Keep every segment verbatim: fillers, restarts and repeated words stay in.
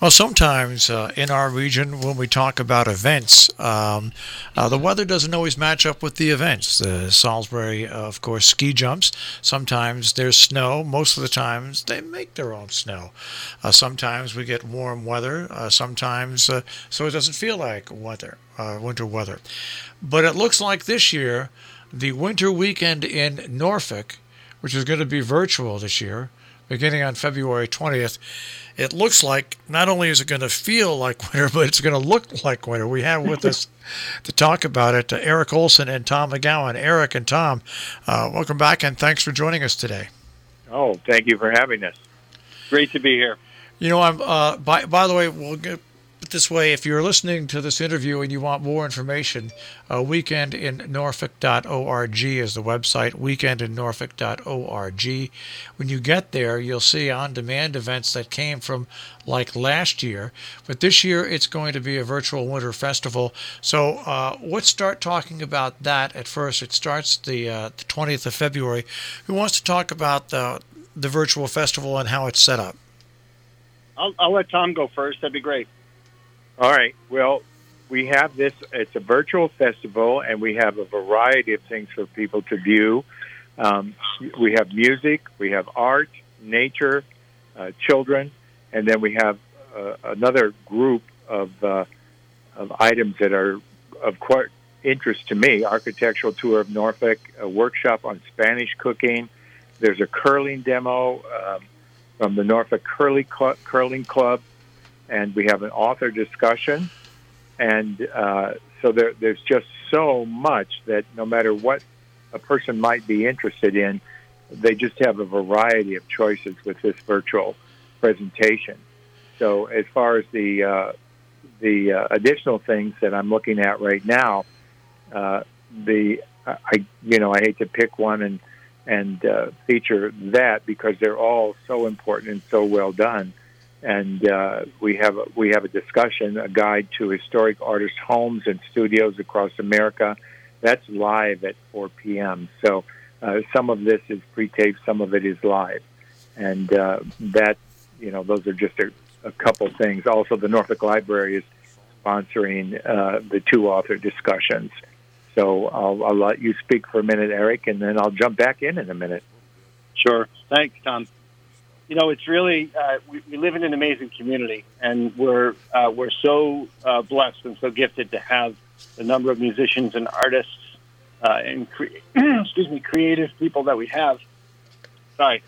Well, sometimes uh, in our region, when we talk about events, um, uh, the weather doesn't always match up with the events. The Salisbury, uh, of course, ski jumps. Sometimes there's snow. Most of the times they make their own snow. Uh, sometimes we get warm weather. Uh, sometimes uh, so it doesn't feel like weather, uh, winter weather. But it looks like this year, the winter weekend in Norfolk, which is going to be virtual this year, beginning on February twentieth, it looks like not only is it going to feel like winter, but it's going to look like winter. We have with us to talk about it uh, Eric Olson and Tom McGowan. Eric and Tom, uh, welcome back, and thanks for joining us today. Oh, thank you for having us. Great to be here. You know, I'm. Uh, by by the way, we'll get it this way. If you're listening to this interview and you want more information, uh, weekend in norfolk dot org is the website, weekend in norfolk dot org. When you get there, you'll see on-demand events that came from like last year, but this year it's going to be a virtual winter festival. So uh, let's start talking about that at first. It starts the, uh, the twentieth of February. Who wants to talk about the, the virtual festival and how it's set up? I'll, I'll let Tom go first. That'd be great. All right. Well, we have this, it's a virtual festival, and we have a variety of things for people to view. Um, we have music, we have art, nature, uh, children, and then we have uh, another group of, uh, of items that are of quite interest to me. Architectural tour of Norfolk, a workshop on Spanish cooking. There's a curling demo um, from the Norfolk Curly Cl- Curling Club. And we have an author discussion, and uh, so there, there's just so much that no matter what a person might be interested in, they just have a variety of choices with this virtual presentation. So as far as the uh, the uh, additional things that I'm looking at right now, uh, the I you know I hate to pick one and and uh, feature that because they're all so important and so well done. And uh, we have a, we have a discussion, a guide to historic artist homes and studios across America. That's live at four p.m. So uh, some of this is pre-taped, some of it is live, and uh, that you know those are just a, a couple things. Also, the Norfolk Library is sponsoring uh, the two author discussions. So I'll, I'll let you speak for a minute, Eric, and then I'll jump back in in a minute. Sure. Thanks, Tom. You know, it's really, uh, we, we live in an amazing community, and we're uh, we're so uh, blessed and so gifted to have the number of musicians and artists uh, and, cre- excuse me, creative people that we have. Sorry.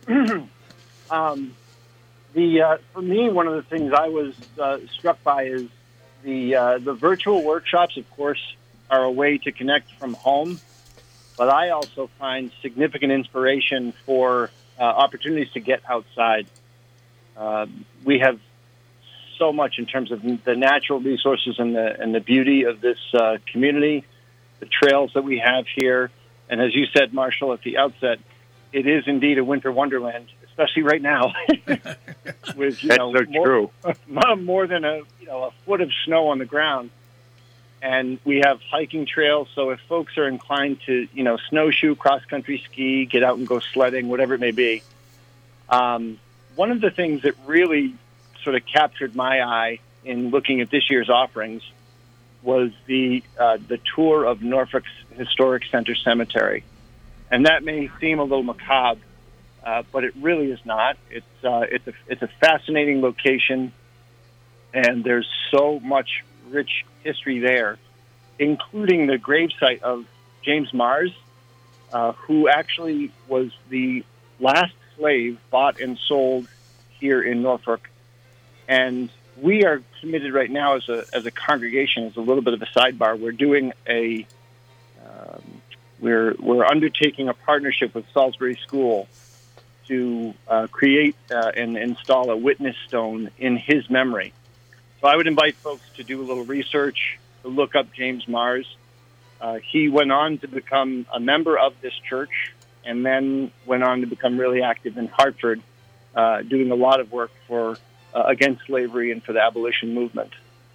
um, the uh, for me, one of the things I was uh, struck by is the uh, the virtual workshops, of course, are a way to connect from home, but I also find significant inspiration for Uh, opportunities to get outside. Uh, we have so much in terms of the natural resources and the and the beauty of this uh, community, the trails that we have here, and as you said, Marshall, at the outset, it is indeed a winter wonderland, especially right now. With you That's know so more, true. more than a you know a foot of snow on the ground. And we have hiking trails, so if folks are inclined to, you know, snowshoe, cross-country ski, get out and go sledding, whatever it may be. Um, one of the things that really sort of captured my eye in looking at this year's offerings was the uh, the tour of Norfolk's Historic Center Cemetery. And that may seem a little macabre, uh, but it really is not. It's, uh, it's, a, it's a fascinating location, and there's so much rich history there, including the gravesite of James Mars, uh, who actually was the last slave bought and sold here in Norfolk. And we are committed right now as a as a congregation, as a little bit of a sidebar. We're doing a um, we're we're undertaking a partnership with Salisbury School to uh, create uh, and install a witness stone in his memory. So I would invite folks to do a little research, to look up James Mars. Uh, he went on to become a member of this church and then went on to become really active in Hartford, uh, doing a lot of work for uh, against slavery and for the abolition movement.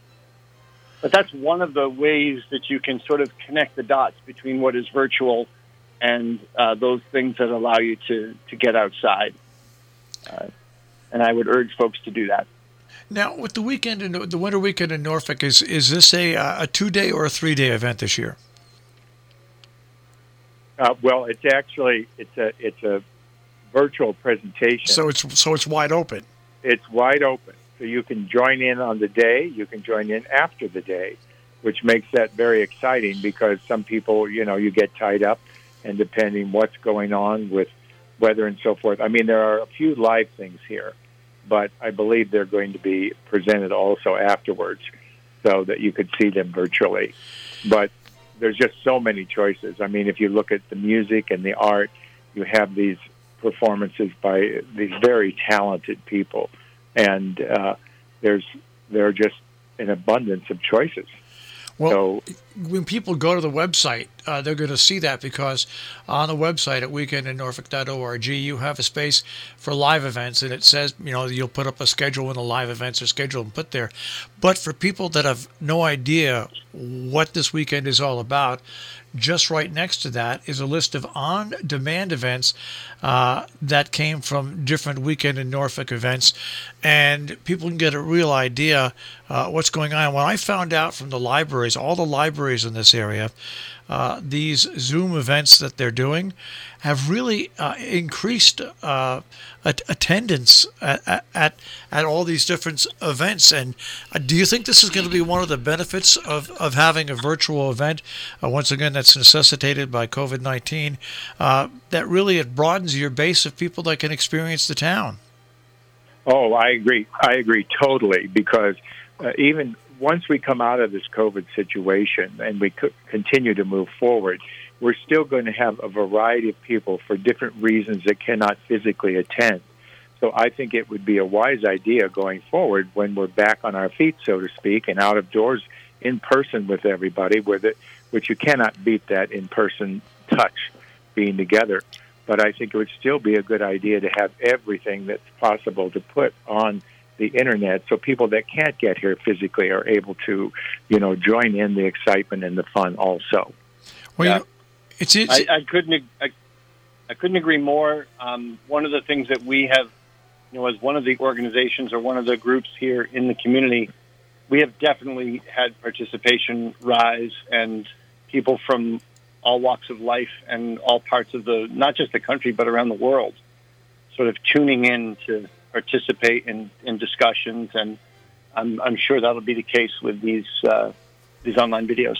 But that's one of the ways that you can sort of connect the dots between what is virtual and uh, those things that allow you to, to get outside. Uh, and I would urge folks to do that. Now, with the weekend in the winter weekend in Norfolk, is is this a a two day or a three day event this year? Uh, well, it's actually it's a it's a virtual presentation. So it's so it's wide open. It's wide open, so you can join in on the day. You can join in after the day, which makes that very exciting because some people, you know, you get tied up, and depending what's going on with weather and so forth. I mean, there are a few live things here, but I believe they're going to be presented also afterwards so that you could see them virtually. But there's just so many choices. I mean, if you look at the music and the art, you have these performances by these very talented people, and uh, there's there are just an abundance of choices. Well, so, when people go to the website, uh, they're going to see that because on the website at weekend in norfolk dot org, you have a space for live events, and it says, you know, you'll put up a schedule when the live events are scheduled and put there. But for people that have no idea what this weekend is all about, just right next to that is a list of on-demand events uh, that came from different Weekend in Norfolk events, and people can get a real idea uh, what's going on. When I found out from the libraries, all the libraries in this area, uh, these Zoom events that they're doing have really uh, increased uh, at- attendance at, at at all these different events. And uh, do you think this is going to be one of the benefits of, of having a virtual event? Uh, once again, that's necessitated by COVID nineteen. Uh, that really it broadens your base of people that can experience the town. Oh, I agree. I agree totally because uh, even once we come out of this COVID situation and we co- continue to move forward, we're still going to have a variety of people for different reasons that cannot physically attend. So I think it would be a wise idea going forward when we're back on our feet, so to speak, and out of doors in person with everybody, where the, which you cannot beat that in-person touch being together. But I think it would still be a good idea to have everything that's possible to put on the internet so people that can't get here physically are able to, you know, join in the excitement and the fun also. Well, yeah. you know, it's, it's I, I couldn't I, I couldn't agree more. Um, one of the things that we have, you know, as one of the organizations or one of the groups here in the community, we have definitely had participation rise and people from all walks of life and all parts of the, not just the country, but around the world, sort of tuning in to participate in, in discussions. And I'm, I'm sure that'll be the case with these, uh, these online videos.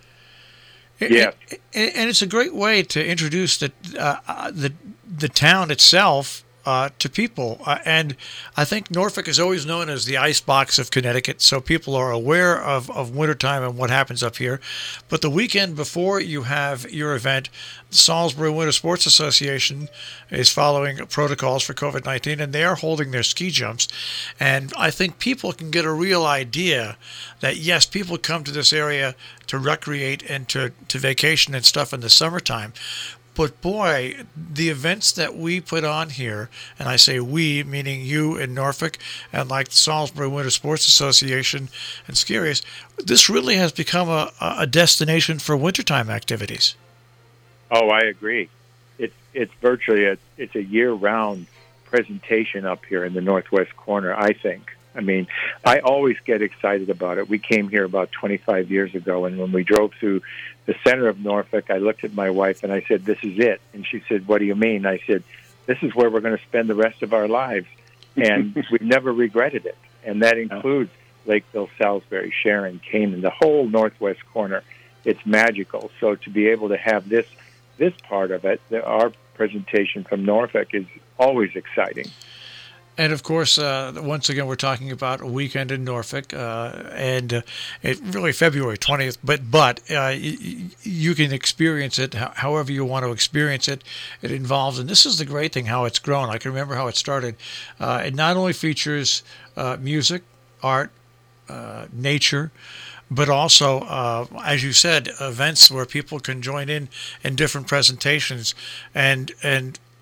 Yeah. And, and it's a great way to introduce the, uh, the, the town itself Uh, to people. Uh, and I think Norfolk is always known as the icebox of Connecticut, so people are aware of, of wintertime and what happens up here. But the weekend before you have your event, the Salisbury Winter Sports Association is following protocols for COVID nineteen, and they are holding their ski jumps. And I think people can get a real idea that, yes, people come to this area to recreate and to, to vacation and stuff in the summertime. But boy, the events that we put on here, and I say we, meaning you in Norfolk, and like the Salisbury Winter Sports Association and Ski Areas, this really has become a, a destination for wintertime activities. Oh, I agree. It's it's virtually a it's a year-round presentation up here in the northwest corner, I think. I mean, I always get excited about it. We came here about twenty-five years ago, and when we drove through the center of Norfolk, I looked at my wife and I said, "This is it." And she said, "What do you mean?" I said, "This is where we're going to spend the rest of our lives." And we've never regretted it. And that includes Lakeville, Salisbury, Sharon, Canaan, the whole northwest corner. It's magical. So to be able to have this this part of it, the, our presentation from Norfolk, is always exciting. And of course, uh, once again, we're talking about a weekend in Norfolk, uh, and uh, it really February twentieth. But but uh, y- you can experience it however you want to experience it. It involves, and this is the great thing, how it's grown. I can remember how it started. Uh, it not only features uh, music, art, uh, nature, but also, uh, as you said, events where people can join in in different presentations, and and.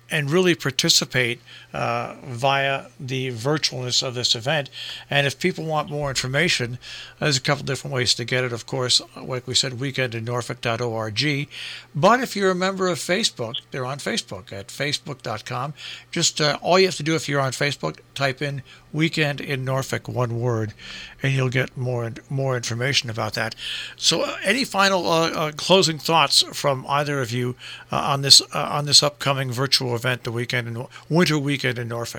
and really participate uh, via the virtualness of this event. And if people want more information, there's a couple different ways to get it. Of course, like we said, weekend in norfolk dot org. But if you're a member of Facebook, they're on Facebook at facebook dot com. Just uh, all you have to do if you're on Facebook, type in Weekend in Norfolk, one word, and you'll get more more information about that. So, uh, any final uh, uh, closing thoughts from either of you uh, on this uh, on this upcoming virtual event, the weekend in Winter Weekend in Norfolk?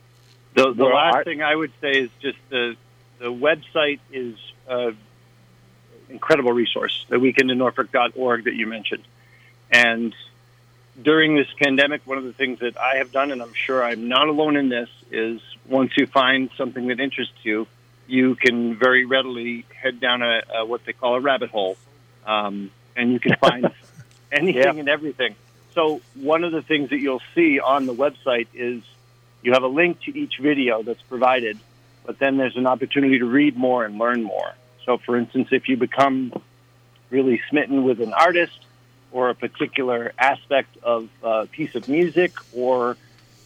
The, the Well, last I- thing I would say is just the the website is an incredible resource, the weekend in norfolk dot org that you mentioned. And during this pandemic, one of the things that I have done, and I'm sure I'm not alone in this, is once you find something that interests you, you can very readily head down a, a what they call a rabbit hole, um, and you can find anything Yeah. and everything. So one of the things that you'll see on the website is you have a link to each video that's provided, but then there's an opportunity to read more and learn more. So, for instance, if you become really smitten with an artist or a particular aspect of a piece of music or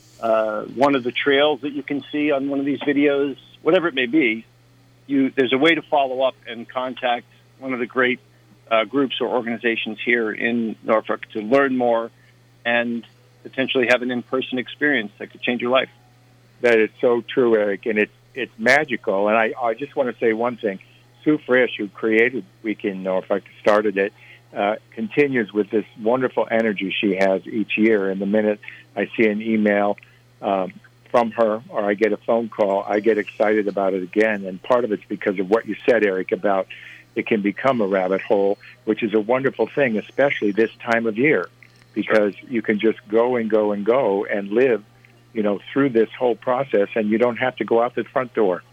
uh, one of the trails that you can see on one of these videos, whatever it may be, you there's a way to follow up and contact one of the great uh, groups or organizations here in Norfolk to learn more and potentially have an in-person experience that could change your life. That is so true, Eric, and it's it's magical. And I, I just want to say one thing. Sue Frisch, who created Weekend Norfolk, started it, uh, continues with this wonderful energy she has each year. And the minute I see an email um, from her or I get a phone call, I get excited about it again. And part of it's because of what you said, Eric, about it can become a rabbit hole, which is a wonderful thing, especially this time of year, because you can just go and go and go and live, you know, through this whole process, and you don't have to go out the front door.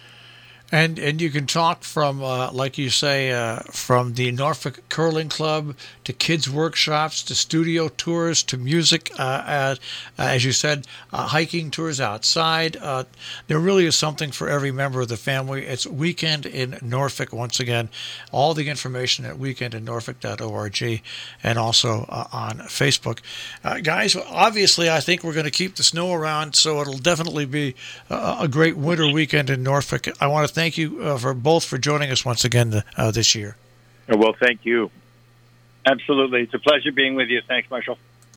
And and you can talk from, uh, like you say, uh, from the Norfolk Curling Club to kids' workshops to studio tours to music, uh, at, uh, as you said, uh, hiking tours outside. Uh, there really is something for every member of the family. It's Weekend in Norfolk, once again. All the information at weekend in norfolk dot org and also uh, on Facebook. Uh, guys, obviously, I think we're going to keep the snow around, so it'll definitely be a, a great winter weekend in Norfolk. I want to thank Thank you uh, for both for joining us once again uh, this year. Well, thank you. Absolutely. It's a pleasure being with you. Thanks, Marshall.